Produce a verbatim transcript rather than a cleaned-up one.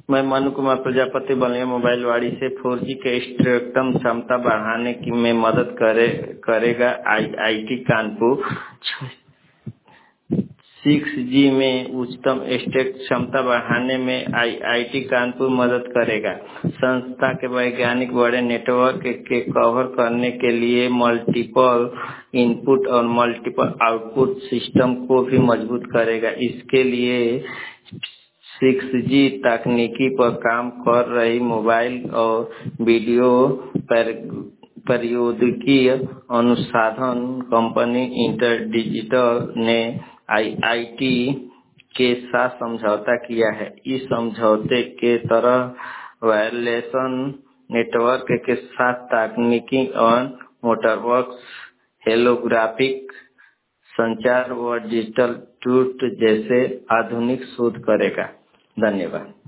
मैं मनु कुमार प्रजापति बलिया मोबाइल वाड़ी से फोर जी के स्पेक्ट्रम क्षमता बढ़ाने की में मदद करे करेगा I I T Kanpur. Six G में उच्चतम स्टेट क्षमता बढ़ाने में आई आई टी कानपुर मदद करेगा। संस्था के वैज्ञानिक बड़े नेटवर्क के कवर करने के लिए मल्टीपल इनपुट और मल्टीपल आउटपुट सिस्टम को भी मजबूत करेगा। इसके लिए सिक्स जी तकनीकी पर काम कर रही मोबाइल और वीडियो पर प्रौद्योगिकी अनुसंधान कंपनी इंटर डिजिटल ने आई आई टी के साथ समझौता किया है। इस समझौते के तहत वायरलेस नेटवर्क के साथ तकनीकी और मोटरवर्क्स हेलोग्राफिक संचार व डिजिटल ट्रूथ जैसे आधुनिक शोध करेगा। धन्यवाद।